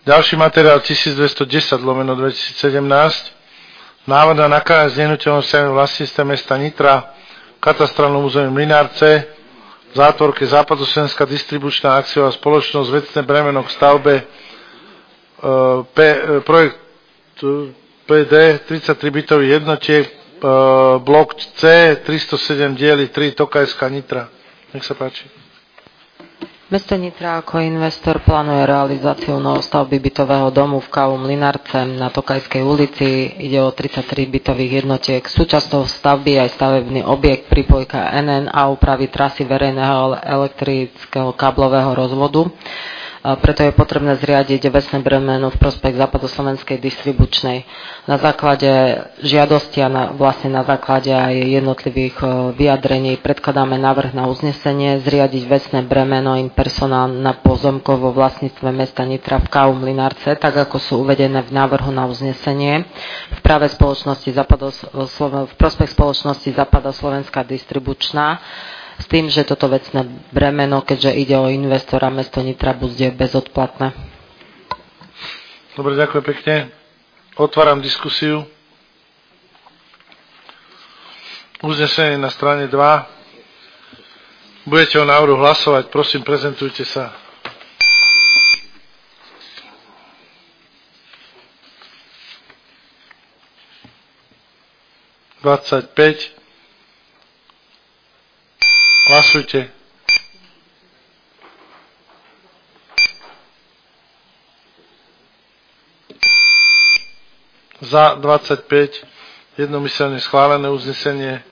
Ďalší materiál 1210/2017. Návrh na nakladanie s nehnuteľnosťami v vlastníctve mesta Nitra v katastrálnom území Mlynárce v zátvorke Západoslovenská distribučná akciová spoločnosť vecné bremeno k stavbe projekt PD 33 bytových jednotiek blok C 307 diely 3 Tokajská Nitra. Nech sa páči. Mesto Nitra ako investor plánuje realizáciu novostavby bytového domu v KU Mlynárce na Tokajskej ulici. Ide o 33 bytových jednotiek. Súčasťou stavby aj stavebný objekt pripojka NN a úpravy trasy verejného elektrického káblového rozvodu. Preto je potrebné zriadiť vecné bremeno v prospech Západoslovenskej distribučnej. Na základe žiadosti a vlastne na základe aj jednotlivých vyjadrení predkladáme návrh na uznesenie zriadiť vecné bremeno in personál na pozemkov vo vlastníctve mesta Nitra v KU Mlynárce, tak ako sú uvedené v návrhu na uznesenie v prospech spoločnosti Západoslovenská distribučná, s tým, že toto vecné bremeno, keďže ide o investora, mesto Nitra bude bezodplatné. Dobre, ďakujem pekne. Otváram diskusiu. Uznesenie na strane 2. Budete o návrhu hlasovať, prosím, prezentujte sa. (25) Hlasujte. Za 25, jednomyselne schválené uznesenie.